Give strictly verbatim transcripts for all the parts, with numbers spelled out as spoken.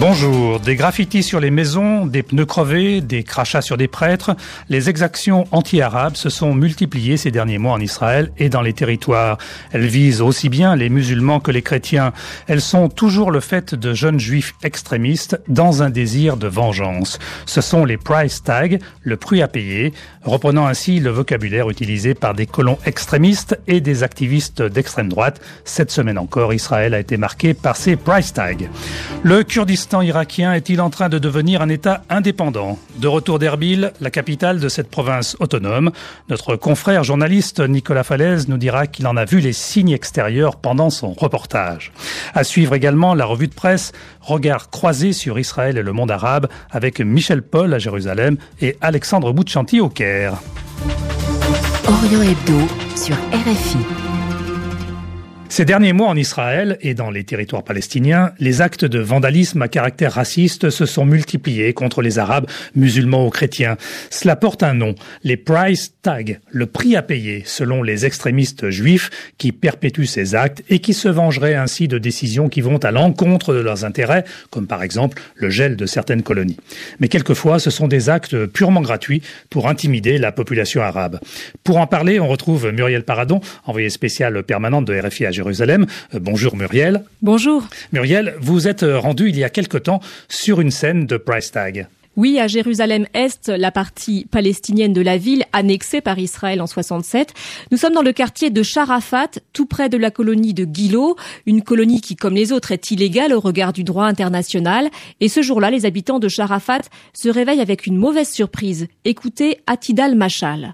Bonjour. Des graffitis sur les maisons, des pneus crevés, des crachats sur des prêtres. Les exactions anti-arabes se sont multipliées ces derniers mois en Israël et dans les territoires. Elles visent aussi bien les musulmans que les chrétiens. Elles sont toujours le fait de jeunes juifs extrémistes dans un désir de vengeance. Ce sont les price tags, le prix à payer, reprenant ainsi le vocabulaire utilisé par des colons extrémistes et des activistes d'extrême droite. Cette semaine encore, Israël a été marqué par ces price tags. Le Kurdistan irakien est-il en train de devenir un État indépendant? De retour d'Erbil, la capitale de cette province autonome, notre confrère journaliste Nicolas Falaise nous dira qu'il en a vu les signes extérieurs pendant son reportage. À suivre également la revue de presse, regard croisé sur Israël et le monde arabe avec Michel Paul à Jérusalem et Alexandre Boutchanti au Caire. Orient Hebdo sur R F I. Ces derniers mois en Israël et dans les territoires palestiniens, les actes de vandalisme à caractère raciste se sont multipliés contre les Arabes, musulmans ou chrétiens. Cela porte un nom, les price tags, le prix à payer selon les extrémistes juifs qui perpétuent ces actes et qui se vengeraient ainsi de décisions qui vont à l'encontre de leurs intérêts, comme par exemple le gel de certaines colonies. Mais quelquefois, ce sont des actes purement gratuits pour intimider la population arabe. Pour en parler, on retrouve Muriel Paradon, envoyée spéciale permanente de R F I à Jérusalem. Euh, bonjour Muriel. Bonjour. Muriel, vous êtes rendue il y a quelque temps sur une scène de price tag. Oui, à Jérusalem-Est, la partie palestinienne de la ville, annexée par Israël en soixante-sept. Nous sommes dans le quartier de Sharafat, tout près de la colonie de Gilo, une colonie qui, comme les autres, est illégale au regard du droit international. Et ce jour-là, les habitants de Sharafat se réveillent avec une mauvaise surprise. Écoutez Atidal Machal.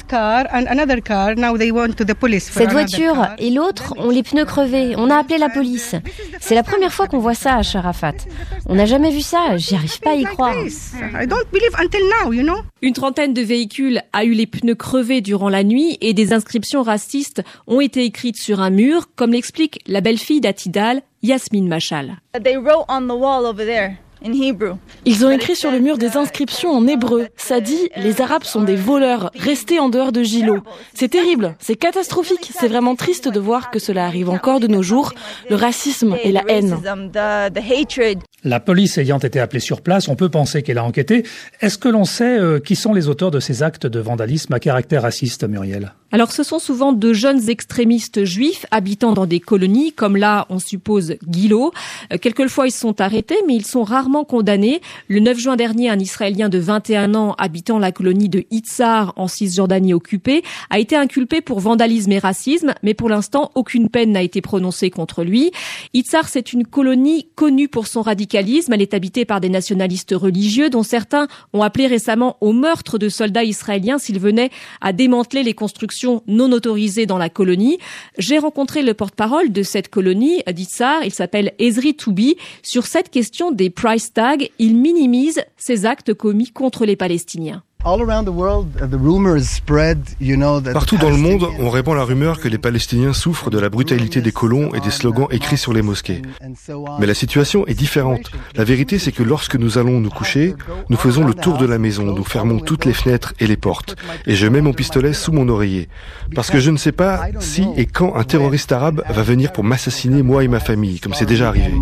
Cette voiture et l'autre ont les pneus crevés. On a appelé la police. C'est la première fois qu'on voit ça à Sharafat. On n'a jamais vu ça, j'y arrive pas à y croire. I don't believe until now, you know. Une trentaine de véhicules a eu les pneus crevés durant la nuit et des inscriptions racistes ont été écrites sur un mur, comme l'explique la belle-fille d'Atidal, Yasmine Machal. They wrote on the wall over there. Ils ont écrit sur le mur des inscriptions en hébreu. Ça dit « Les Arabes sont des voleurs, restez en dehors de Gilo ». C'est terrible, c'est catastrophique. C'est vraiment triste de voir que cela arrive encore de nos jours, le racisme et la haine. La police ayant été appelée sur place, on peut penser qu'elle a enquêté. Est-ce que l'on sait euh, qui sont les auteurs de ces actes de vandalisme à caractère raciste, Muriel ? Alors ce sont souvent de jeunes extrémistes juifs habitant dans des colonies, comme là on suppose Gilo. Euh, quelquefois ils sont arrêtés, mais ils sont rarement condamnés. Le neuf juin dernier, un Israélien de vingt et un ans habitant la colonie de Itzar en Cisjordanie occupée a été inculpé pour vandalisme et racisme, mais pour l'instant aucune peine n'a été prononcée contre lui. Itzar, c'est une colonie connue pour son radicalisme. Elle est habitée par des nationalistes religieux dont certains ont appelé récemment au meurtre de soldats israéliens s'ils venaient à démanteler les constructions non autorisées dans la colonie. J'ai rencontré le porte-parole de cette colonie d'Itzar, il s'appelle Ezri Toubi. Sur cette question des price tags, il minimise ces actes commis contre les Palestiniens. Partout dans le monde, on répand la rumeur que les Palestiniens souffrent de la brutalité des colons et des slogans écrits sur les mosquées. Mais la situation est différente. La vérité, c'est que lorsque nous allons nous coucher, nous faisons le tour de la maison, nous fermons toutes les fenêtres et les portes. Et je mets mon pistolet sous mon oreiller. Parce que je ne sais pas si et quand un terroriste arabe va venir pour m'assassiner, moi et ma famille, comme c'est déjà arrivé.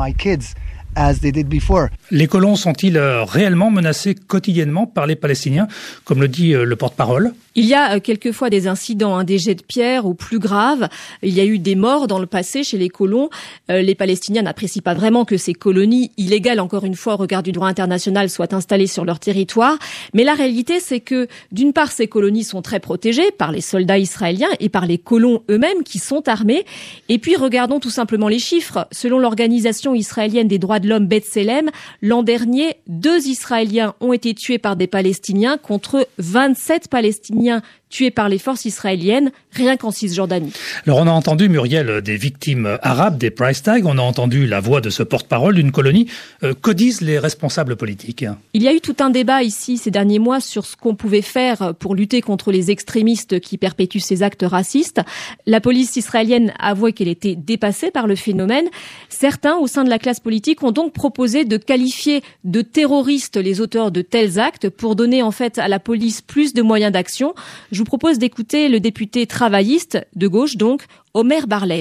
Les colons sont-ils réellement menacés quotidiennement par les Palestiniens, comme le dit le porte-parole ? Il y a quelquefois des incidents, hein, des jets de pierre ou plus graves. Il y a eu des morts dans le passé chez les colons. Euh, les Palestiniens n'apprécient pas vraiment que ces colonies illégales, encore une fois au regard du droit international, soient installées sur leur territoire. Mais la réalité, c'est que d'une part, ces colonies sont très protégées par les soldats israéliens et par les colons eux-mêmes qui sont armés. Et puis, regardons tout simplement les chiffres. Selon l'organisation israélienne des droits de l'homme B'Tselem, l'an dernier, deux Israéliens ont été tués par des Palestiniens contre vingt-sept Palestiniens tués par les forces israéliennes, rien qu'en Cisjordanie. Alors on a entendu, Muriel, des victimes arabes, des price tags, on a entendu la voix de ce porte-parole d'une colonie. Euh, que disent les responsables politiques ? Il y a eu tout un débat ici ces derniers mois sur ce qu'on pouvait faire pour lutter contre les extrémistes qui perpétuent ces actes racistes. La police israélienne a avoué qu'elle était dépassée par le phénomène. Certains, au sein de la classe politique, ont donc proposé de qualifier de terroristes les auteurs de tels actes pour donner en fait à la police plus de moyens d'action. Je vous propose d'écouter le député travailliste, de gauche donc, Omer Bar-Lev.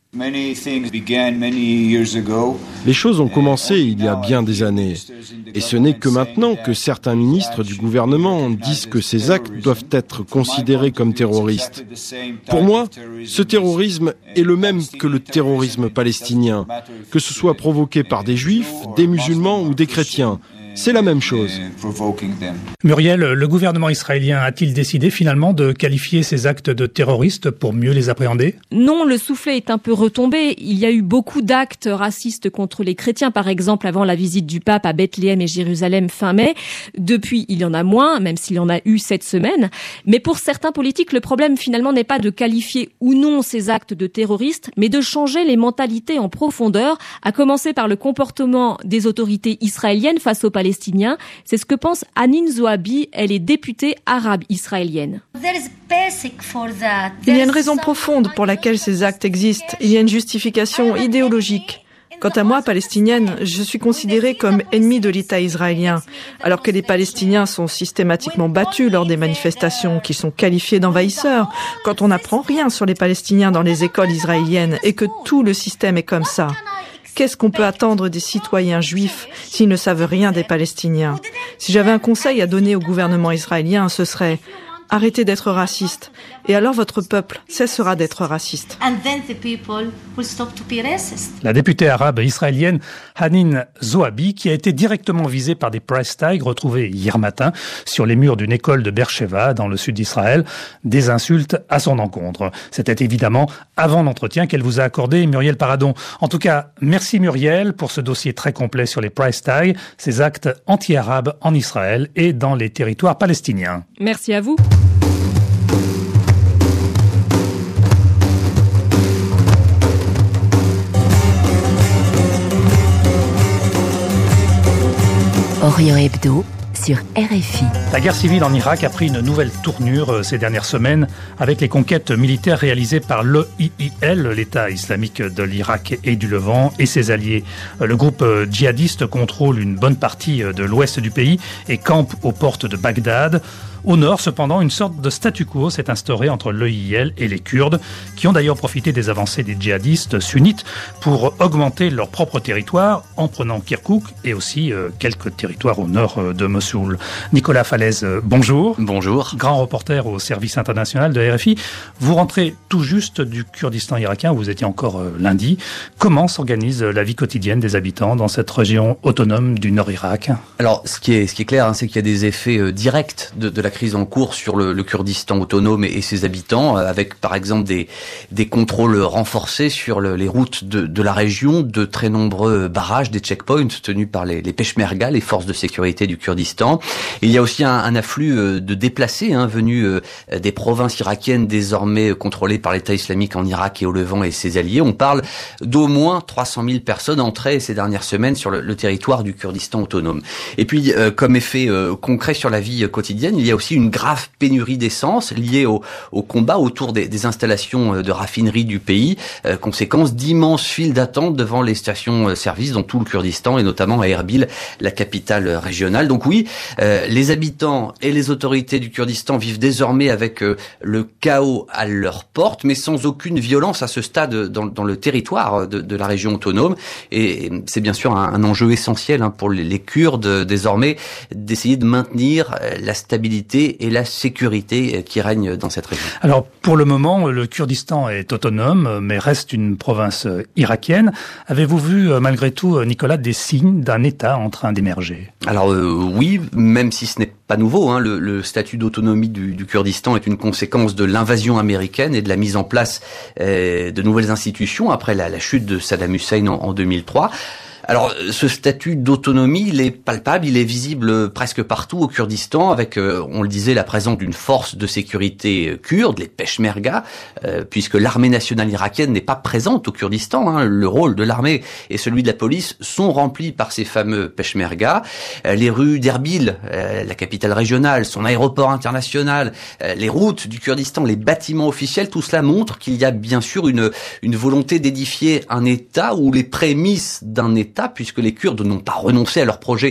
Les choses ont commencé il y a bien des années. Et ce n'est que maintenant que certains ministres du gouvernement disent que ces actes doivent être considérés comme terroristes. Pour moi, ce terrorisme est le même que le terrorisme palestinien, que ce soit provoqué par des juifs, des musulmans ou des chrétiens. C'est la même chose. Muriel, le gouvernement israélien a-t-il décidé finalement de qualifier ces actes de terroristes pour mieux les appréhender ? Non, le soufflet est un peu retombé. Il y a eu beaucoup d'actes racistes contre les chrétiens, par exemple avant la visite du pape à Bethléem et Jérusalem fin mai. Depuis, il y en a moins, même s'il y en a eu cette semaine. Mais pour certains politiques, le problème finalement n'est pas de qualifier ou non ces actes de terroristes, mais de changer les mentalités en profondeur, à commencer par le comportement des autorités israéliennes face aux Palestiniens. C'est ce que pense Hanine Zouabi, elle est députée arabe israélienne. Il y a une raison profonde pour laquelle ces actes existent. Il y a une justification idéologique. Quant à moi, palestinienne, je suis considérée comme ennemie de l'État israélien, alors que les Palestiniens sont systématiquement battus lors des manifestations, qu'ils sont qualifiés d'envahisseurs, quand on n'apprend rien sur les Palestiniens dans les écoles israéliennes et que tout le système est comme ça. Qu'est-ce qu'on peut attendre des citoyens juifs s'ils ne savent rien des Palestiniens ? Si j'avais un conseil à donner au gouvernement israélien, ce serait « Arrêtez d'être raciste, et alors votre peuple cessera d'être raciste. » La députée arabe israélienne Hanine Zouabi, qui a été directement visée par des price tags retrouvés hier matin sur les murs d'une école de Beersheva dans le sud d'Israël, des insultes à son encontre. C'était évidemment avant l'entretien qu'elle vous a accordé, Muriel Paradon. En tout cas, merci Muriel pour ce dossier très complet sur les price tags, ces actes anti-arabes en Israël et dans les territoires palestiniens. Merci à vous. Orient Hebdo sur R F I. La guerre civile en Irak a pris une nouvelle tournure ces dernières semaines avec les conquêtes militaires réalisées par l'E I I L, l'État islamique de l'Irak et du Levant, et ses alliés. Le groupe djihadiste contrôle une bonne partie de l'ouest du pays et campe aux portes de Bagdad. Au nord, cependant, une sorte de statu quo s'est instauré entre l'E I L et les Kurdes, qui ont d'ailleurs profité des avancées des djihadistes sunnites pour augmenter leur propre territoire en prenant Kirkouk et aussi euh, quelques territoires au nord euh, de Mossoul. Nicolas Falaise, euh, bonjour. Bonjour. Grand reporter au service international de R F I. Vous rentrez tout juste du Kurdistan irakien, où vous étiez encore euh, lundi. Comment s'organise la vie quotidienne des habitants dans cette région autonome du Nord-Irak ? Alors, ce qui est, ce qui est clair, hein, c'est qu'il y a des effets euh, directs de, de la crise en cours sur le, le Kurdistan autonome et, et ses habitants, avec par exemple des, des contrôles renforcés sur le, les routes de, de la région, de très nombreux barrages, des checkpoints tenus par les, les Peshmerga, les forces de sécurité du Kurdistan. Et il y a aussi un, un afflux de déplacés hein, venus euh, des provinces irakiennes désormais contrôlées par l'État islamique en Irak et au Levant et ses alliés. On parle d'au moins trois cent mille personnes entrées ces dernières semaines sur le, le territoire du Kurdistan autonome. Et puis, euh, comme effet euh, concret sur la vie quotidienne, il y a aussi une grave pénurie d'essence liée au, au combat autour des, des installations de raffinerie du pays, euh, conséquence d'immenses files d'attente devant les stations-service dans tout le Kurdistan et notamment à Erbil, la capitale régionale. Donc oui, euh, les habitants et les autorités du Kurdistan vivent désormais avec euh, le chaos à leur porte, mais sans aucune violence à ce stade dans, dans le territoire de, de la région autonome. Et c'est bien sûr un, un enjeu essentiel hein, pour les, les Kurdes désormais d'essayer de maintenir la stabilité et la sécurité qui règne dans cette région. Alors, pour le moment, le Kurdistan est autonome, mais reste une province irakienne. Avez-vous vu, malgré tout, Nicolas, des signes d'un État en train d'émerger ? Alors euh, oui, même si ce n'est pas nouveau, hein, le, le statut d'autonomie du, du Kurdistan est une conséquence de l'invasion américaine et de la mise en place euh, de nouvelles institutions après la, la chute de Saddam Hussein en, en deux mille trois. Alors, ce statut d'autonomie, il est palpable, il est visible presque partout au Kurdistan, avec, euh, on le disait, la présence d'une force de sécurité kurde, les Peshmerga, euh, puisque l'armée nationale irakienne n'est pas présente au Kurdistan. Hein. Le rôle de l'armée et celui de la police sont remplis par ces fameux Peshmerga. Euh, les rues d'Erbil, euh, la capitale régionale, son aéroport international, euh, les routes du Kurdistan, les bâtiments officiels, tout cela montre qu'il y a bien sûr une, une volonté d'édifier un État ou les prémices d'un État, puisque les Kurdes n'ont pas renoncé à leur projet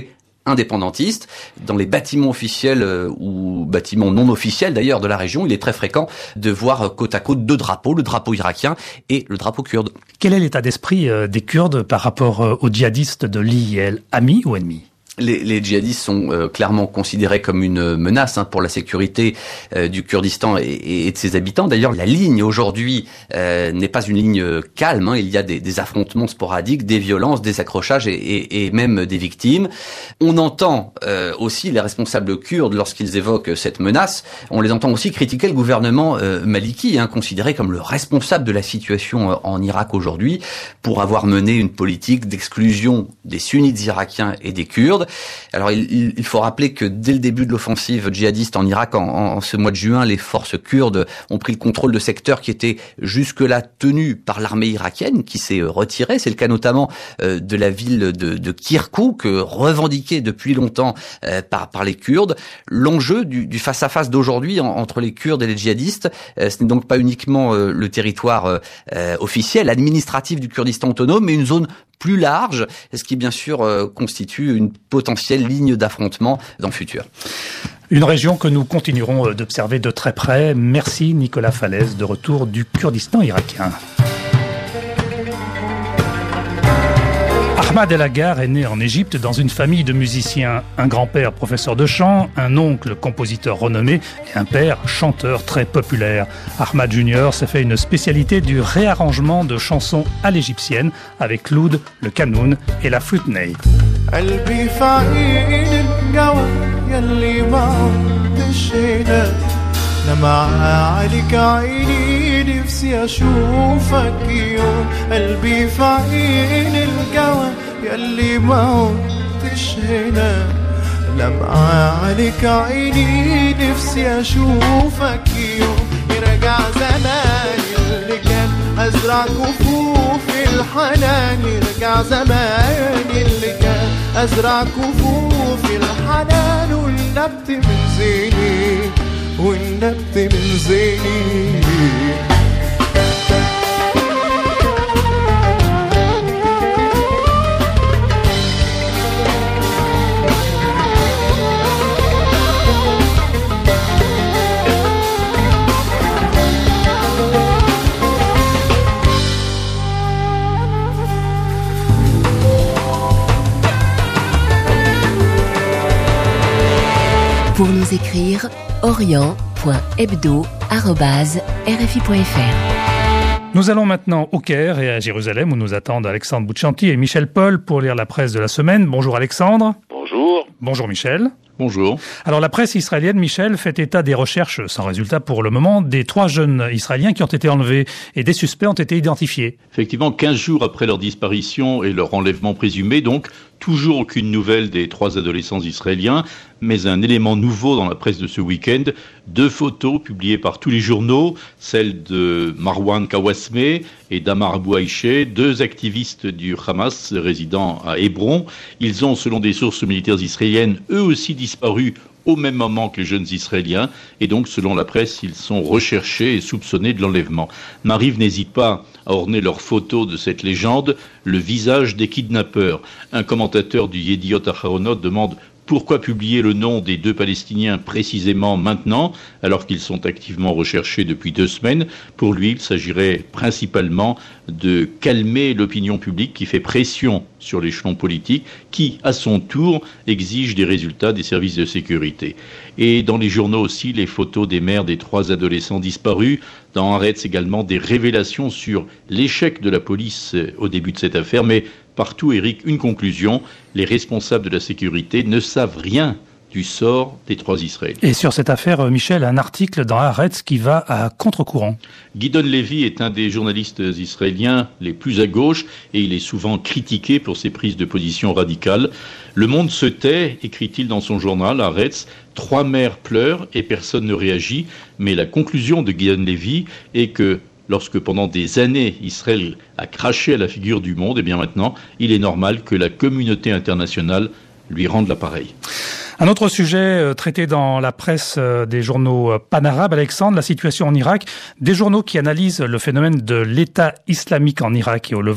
indépendantistes. Dans les bâtiments officiels euh, ou bâtiments non officiels d'ailleurs de la région, il est très fréquent de voir côte à côte deux drapeaux, le drapeau irakien et le drapeau kurde. Quel est l'état d'esprit euh, des Kurdes par rapport euh, aux djihadistes de l'I S L, amis ou ennemis ? Les, les djihadistes sont euh, clairement considérés comme une menace hein, pour la sécurité euh, du Kurdistan et, et, et de ses habitants. D'ailleurs, la ligne aujourd'hui euh, n'est pas une ligne calme. Hein. Il y a des, des affrontements sporadiques, des violences, des accrochages et, et, et même des victimes. On entend euh, aussi les responsables kurdes lorsqu'ils évoquent cette menace. On les entend aussi critiquer le gouvernement euh, maliki, hein, considéré comme le responsable de la situation euh, en Irak aujourd'hui, pour avoir mené une politique d'exclusion des sunnites irakiens et des Kurdes. Alors il, il faut rappeler que dès le début de l'offensive djihadiste en Irak, en, en ce mois de juin, les forces kurdes ont pris le contrôle de secteurs qui étaient jusque-là tenus par l'armée irakienne, qui s'est retirée. C'est le cas notamment euh, de la ville de, de Kirkouk, revendiquée depuis longtemps euh, par, par les Kurdes. L'enjeu du, du face-à-face d'aujourd'hui en, entre les Kurdes et les djihadistes, euh, ce n'est donc pas uniquement euh, le territoire euh, officiel, administratif du Kurdistan autonome, mais une zone plus large, ce qui bien sûr euh, constitue une potentielle ligne d'affrontement dans le futur. Une région que nous continuerons d'observer de très près. Merci Nicolas Falaise, de retour du Kurdistan irakien. Ahmad El Aggar est né en Égypte dans une famille de musiciens. Un grand-père professeur de chant, un oncle compositeur renommé et un père chanteur très populaire. Ahmad Junior s'est fait une spécialité du réarrangement de chansons à l'égyptienne avec l'oud, le kanoun et la flûte ney. ياللي ما عدتش هنا لمعة عليك عيني نفسي اشوفك يوم يرجع زمان اللي كان ازرع كفوف الحنان يرجع زمان اللي كان ازرع كفوف الحنان والنبت من زيني والنبت من زيني. Pour nous écrire, orient point hebdo arobase r f i point f r. Nous allons maintenant au Caire et à Jérusalem où nous attendent Alexandre Bouchanti et Michel Paul pour lire la presse de la semaine. Bonjour Alexandre. Bonjour. Bonjour Michel. Bonjour. Alors la presse israélienne, Michel, fait état des recherches, sans résultat pour le moment, des trois jeunes Israéliens qui ont été enlevés et des suspects ont été identifiés. Effectivement, quinze jours après leur disparition et leur enlèvement présumé, donc, toujours aucune nouvelle des trois adolescents israéliens, mais un élément nouveau dans la presse de ce week-end, deux photos publiées par tous les journaux, celles de Marwan Kawasme et d'Amar Abou Aïché, deux activistes du Hamas résidant à Hébron. Ils ont, selon des sources militaires israéliennes, eux aussi disparus au même moment que les jeunes Israéliens, et donc, selon la presse, ils sont recherchés et soupçonnés de l'enlèvement. Maariv n'hésite pas à orner leur photo de cette légende, le visage des kidnappeurs. Un commentateur du Yediot Aharonot demande pourquoi publier le nom des deux Palestiniens précisément maintenant, alors qu'ils sont activement recherchés depuis deux semaines. Pour lui, il s'agirait principalement de calmer l'opinion publique qui fait pression sur l'échelon politique, qui, à son tour, exige des résultats des services de sécurité. Et dans les journaux aussi, les photos des mères des trois adolescents disparus. Dans Haaretz également, des révélations sur l'échec de la police au début de cette affaire, mais partout, Eric, une conclusion, les responsables de la sécurité ne savent rien du sort des trois Israéliens. Et sur cette affaire, Michel, un article dans Haaretz qui va à contre-courant. Gideon Levy est un des journalistes israéliens les plus à gauche et il est souvent critiqué pour ses prises de position radicales. Le monde se tait, écrit-il dans son journal Haaretz, trois mères pleurent et personne ne réagit, mais la conclusion de Gideon Levy est que lorsque pendant des années Israël a craché à la figure du monde, et bien maintenant, il est normal que la communauté internationale lui rende l'appareil. Un autre sujet traité dans la presse des journaux panarabes, Alexandre, la situation en Irak. Des journaux qui analysent le phénomène de l'État islamique en Irak et au Levant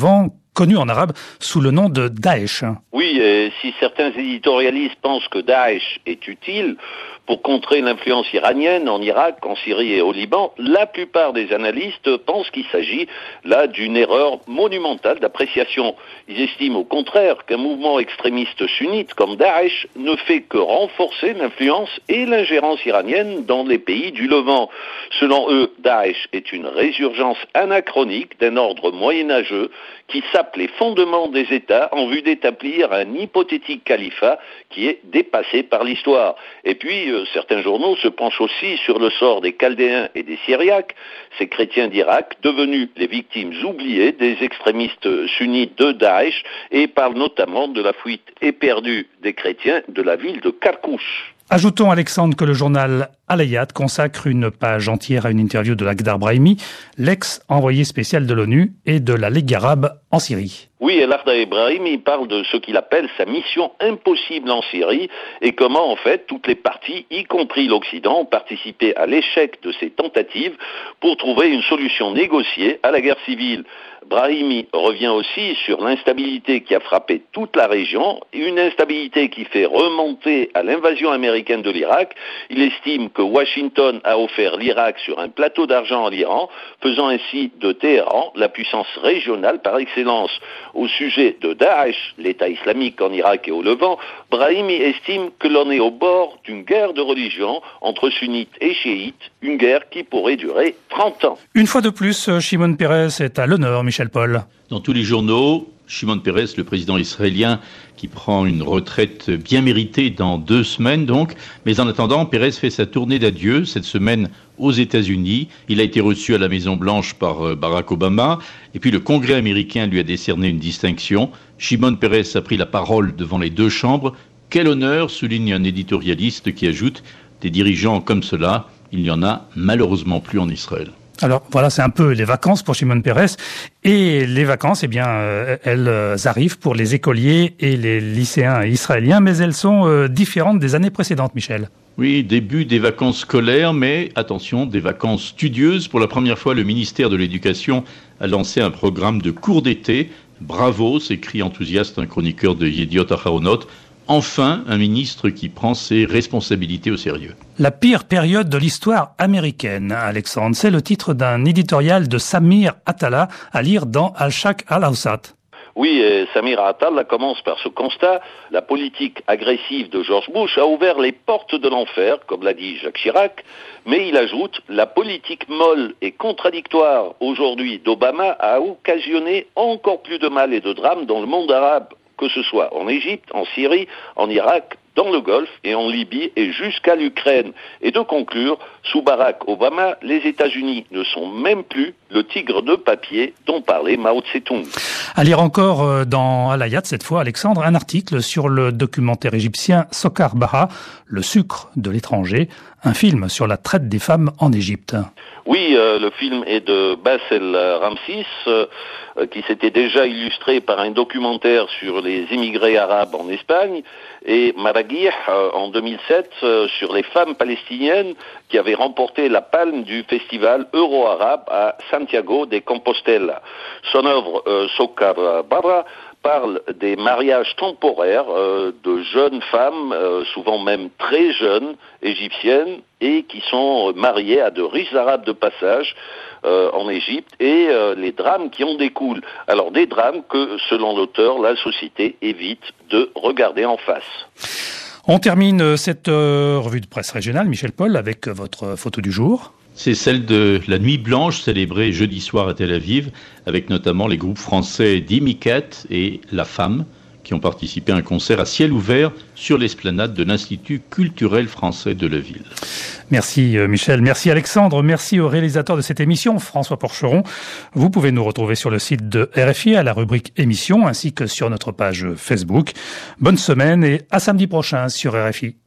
connu en arabe sous le nom de Daesh. Oui, et si certains éditorialistes pensent que Daesh est utile pour contrer l'influence iranienne en Irak, en Syrie et au Liban, la plupart des analystes pensent qu'il s'agit là d'une erreur monumentale d'appréciation. Ils estiment au contraire qu'un mouvement extrémiste sunnite comme Daesh ne fait que renforcer l'influence et l'ingérence iranienne dans les pays du Levant. Selon eux, Daesh est une résurgence anachronique d'un ordre moyenâgeux qui sape les fondements des États en vue d'établir un hypothétique califat qui est dépassé par l'histoire. Et puis, euh, certains journaux se penchent aussi sur le sort des Chaldéens et des Syriaques, ces chrétiens d'Irak, devenus les victimes oubliées des extrémistes sunnites de Daesh, et parlent notamment de la fuite éperdue des chrétiens de la ville de Karkouch. Ajoutons, Alexandre, que le journal Al-Hayat consacre une page entière à une interview de Lakhdar Brahimi, l'ex-envoyé spécial de l'ONU et de la Ligue arabe en Syrie. Oui, et Lakhdar Brahimi parle de ce qu'il appelle sa mission impossible en Syrie et comment, en fait, toutes les parties, y compris l'Occident, ont participé à l'échec de ces tentatives pour trouver une solution négociée à la guerre civile. Brahimi revient aussi sur l'instabilité qui a frappé toute la région, une instabilité qui fait remonter à l'invasion américaine de l'Irak. Il estime que Washington a offert l'Irak sur un plateau d'argent à l'Iran, faisant ainsi de Téhéran la puissance régionale par excellence. Au sujet de Daesh, l'État islamique en Irak et au Levant, Brahimi estime que l'on est au bord d'une guerre de religion entre sunnites et chiites, une guerre qui pourrait durer trente ans. Une fois de plus, Shimon Peres est à l'honneur, Michel Paul. Dans tous les journaux, Shimon Peres, le président israélien, qui prend une retraite bien méritée dans deux semaines donc. Mais en attendant, Peres fait sa tournée d'adieu cette semaine aux États-Unis. Il a été reçu à la Maison-Blanche par Barack Obama. Et puis le Congrès américain lui a décerné une distinction. Shimon Peres a pris la parole devant les deux chambres. Quel honneur, souligne un éditorialiste qui ajoute, des dirigeants comme cela, il n'y en a malheureusement plus en Israël. Alors voilà, c'est un peu les vacances pour Shimon Peres. Et les vacances, eh bien, euh, elles arrivent pour les écoliers et les lycéens israéliens, mais elles sont euh, différentes des années précédentes, Michel. Oui, début des vacances scolaires, mais attention, des vacances studieuses. Pour la première fois, le ministère de l'Éducation a lancé un programme de cours d'été. Bravo, s'écrie enthousiaste un chroniqueur de Yediot Aharonot. Enfin, un ministre qui prend ses responsabilités au sérieux. La pire période de l'histoire américaine, Alexandre, c'est le titre d'un éditorial de Samir Attallah à lire dans Al-Sharq Al-Awsat. Oui, et Samir Attallah commence par ce constat. La politique agressive de George Bush a ouvert les portes de l'enfer, comme l'a dit Jacques Chirac, mais il ajoute, la politique molle et contradictoire aujourd'hui d'Obama a occasionné encore plus de mal et de drames dans le monde arabe, que ce soit en Égypte, en Syrie, en Irak, dans le Golfe et en Libye et jusqu'à l'Ukraine. Et de conclure, sous Barack Obama, les États-Unis ne sont même plus le tigre de papier dont parlait Mao Tse-tung. À lire encore dans Al-Hayat, cette fois, Alexandre, un article sur le documentaire égyptien Sokar Baha, le sucre de l'étranger, un film sur la traite des femmes en Égypte. Oui, euh, le film est de Bassel Ramsis, euh, qui s'était déjà illustré par un documentaire sur les immigrés arabes en Espagne, et Maragui, euh, en deux mille sept, euh, sur les femmes palestiniennes qui avaient remporté la palme du festival euro-arabe à Santiago de Compostela. Son œuvre, euh, Sokar Baha, parle des mariages temporaires euh, de jeunes femmes, euh, souvent même très jeunes, égyptiennes, et qui sont mariées à de riches arabes de passage euh, en Égypte, et euh, les drames qui en découlent. Alors des drames que, selon l'auteur, la société évite de regarder en face. On termine cette euh, revue de presse régionale, Michel Paul, avec votre photo du jour. C'est celle de la Nuit Blanche célébrée jeudi soir à Tel Aviv, avec notamment les groupes français Dimicat et La Femme, qui ont participé à un concert à ciel ouvert sur l'esplanade de l'Institut culturel français de la ville. Merci Michel, merci Alexandre, merci au réalisateur de cette émission, François Porcheron. Vous pouvez nous retrouver sur le site de R F I à la rubrique émission, ainsi que sur notre page Facebook. Bonne semaine et à samedi prochain sur R F I.